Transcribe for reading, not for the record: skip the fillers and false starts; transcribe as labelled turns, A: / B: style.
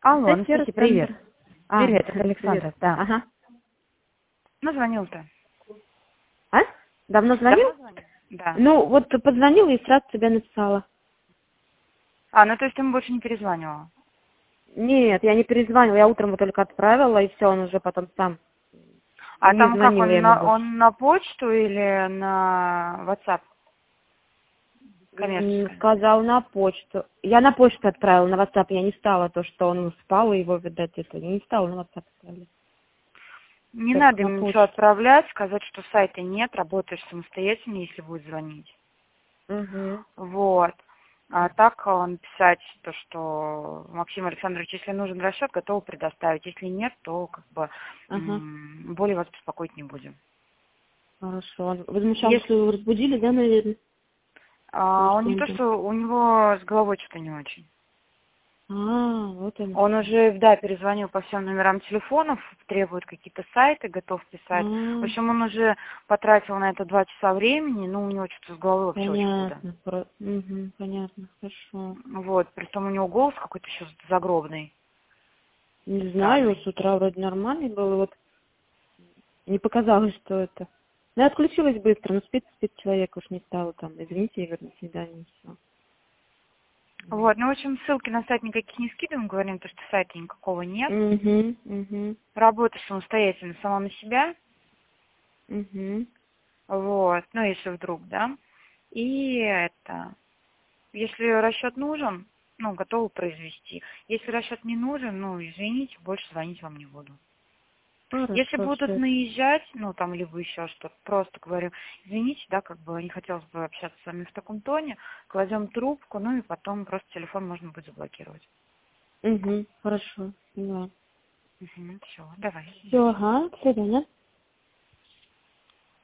A: Алло,
B: Здравствуйте,
A: Анастасия, привет.
B: Александр.
A: Привет, это
B: Привет.
A: Александр, да.
B: Ага.
A: Ну, звонил-то.
B: А? Давно звонил?
A: Давно звонил? Да.
B: Ну, вот позвонила и сразу тебе написала.
A: Ну то есть ты ему больше не перезванивала?
B: Нет, я не перезванивала, я утром его только отправила, и все, он уже потом сам
A: А
B: не
A: там как,
B: звонил я ему больше.
A: он на почту или на WhatsApp? Коммерческое.
B: Сказал на почту. Я на почту отправила, на WhatsApp я не стала, то, что он спал, и его, видать, это, я не стала на WhatsApp отправлять.
A: Не
B: Только
A: надо
B: на
A: ему ничего
B: почту.
A: отправлять, сказать, что сайта нет, работаешь самостоятельно, если будет звонить.
B: Угу.
A: Вот. А так он писать то, что Максим Александрович, если нужен расчет, готов предоставить. Если нет, то как бы
B: Ага,
A: более вас беспокоить не будем.
B: хорошо. Он возмущался,
A: Если
B: что его разбудили, да, наверное? Или
A: он
B: что
A: не
B: он
A: то,
B: там?
A: что у него с головой что-то не очень.
B: Вот он
A: Он
B: что.
A: уже, да, перезвонил по всем номерам телефонов, требует какие-то сайты, готов писать. В общем, он уже потратил на это 2 часа времени, но у него что-то с головой вообще очень худо.
B: Понятно. Понятно, хорошо.
A: Вот, при том у него голос какой-то еще загробный,
B: Не знаю,
A: странный.
B: с утра вроде нормальный был, вот не показалось, что это. Да, отключилась быстро, но спит человек, уж не стало там, извините, я говорю, до свидания, все.
A: Вот, ну, в общем, ссылки на сайт никаких не скидываем, говорим, то, что сайта никакого нет.
B: Угу.
A: Работаешь самостоятельно сама на себя,
B: Угу.
A: вот, ну, если вдруг, да. И это, если расчет нужен, ну, готовы произвести. Если расчет не нужен, ну, извините, больше звонить вам не буду. Если
B: Хорошо,
A: будут
B: все.
A: наезжать, ну, там, либо еще что-то, просто говорю, извините, да, как бы не хотелось бы общаться с вами в таком тоне, кладем трубку, ну, и потом просто телефон можно будет заблокировать.
B: Угу. Хорошо, поняла.
A: Все, давай, до
B: Все,
A: свидания.
B: ага, до свидания.